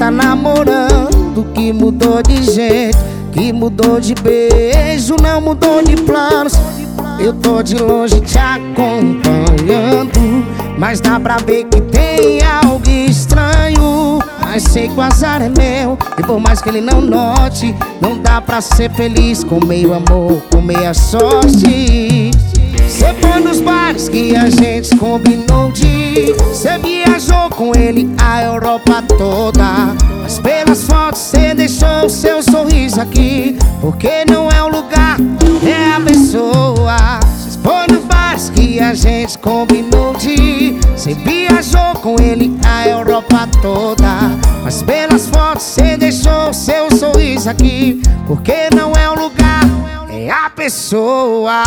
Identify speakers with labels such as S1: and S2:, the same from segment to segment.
S1: tá namorando, que mudou de jeito, que mudou de beijo, não mudou de planos. Eu tô de longe te acompanhando, mas dá pra ver que tem algo estranho. Mas sei que o azar é meu, e por mais que ele não note, não dá pra ser feliz com meio amor, com meia sorte. Cê foi nos bares que a gente combinou de ir, cê viajou com ele a Europa toda, mas pelas fotos cê deixou o seu sorriso aqui, porque não é o lugar, é a pessoa. Cê foi nos bares que a gente combinou de ir, cê viajou com ele a Europa toda, mas pelas fotos cê deixou o seu sorriso aqui, porque não é o lugar, é a pessoa.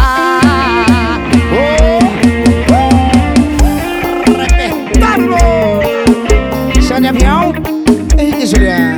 S1: Repertório Chão de Avião, Henrique e Juliano.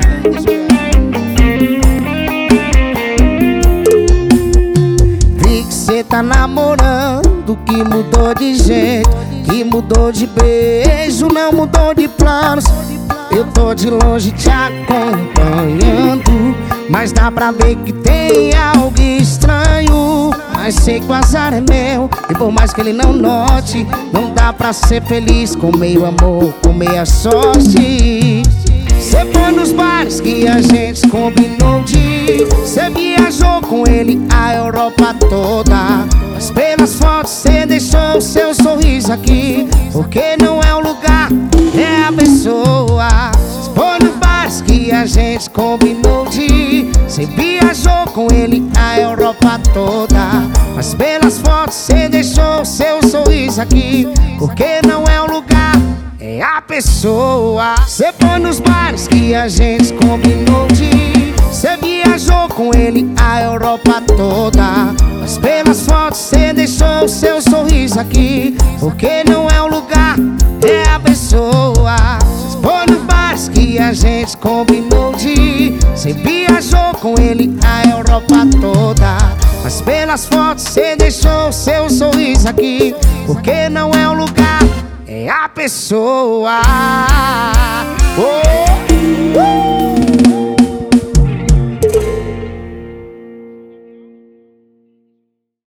S1: Vi que cê tá namorando, que mudou de jeito, que mudou de beijo, não mudou de planos. Eu tô de longe te acompanhando, mas dá pra ver que tem algo estranho. Mas sei que o azar é meu, e por mais que ele não note, não dá pra ser feliz com meio amor, com meia sorte. Cê foi nos bares que a gente combinou de ir, cê viajou com ele a Europa toda, mas pelas fotos cê deixou o seu sorriso aqui, porque não é o lugar, é a pessoa. Cê foi nos bares que a gente combinou de ir, cê viajou com ele a Europa toda, mas pelas fotos cê deixou o seu sorriso aqui, porque não é o lugar, é a pessoa. Cê foi nos bares que a gente combinou de ir, cê viajou com ele a Europa toda, mas pelas fotos cê deixou o seu sorriso aqui, porque não é o lugar, é a pessoa. Cê foi nos bares que a gente combinou de ir, cê viajou com ele a Europa toda, mas pelas fotos cê deixou o seu sorriso aqui, porque não é o lugar, é a pessoa. Oh,